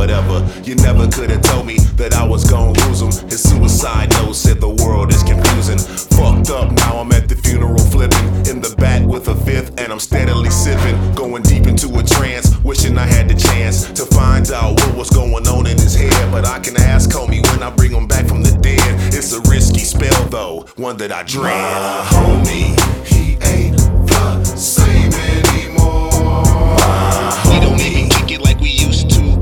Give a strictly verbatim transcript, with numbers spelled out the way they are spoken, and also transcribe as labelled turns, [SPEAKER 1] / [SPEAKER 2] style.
[SPEAKER 1] whatever. You never could have told me that I was gon' lose him. His suicide note said the world is confusing. Fucked up, now I'm at the funeral flipping in the back with a fifth, and I'm steadily sipping, going deep into a trance, wishing I had the chance to find out what was going on in his head. But I can ask homie when I bring him back from the dead. It's a risky spell though, one that I dread.
[SPEAKER 2] My homie, he ain't the same anymore.
[SPEAKER 1] He don't even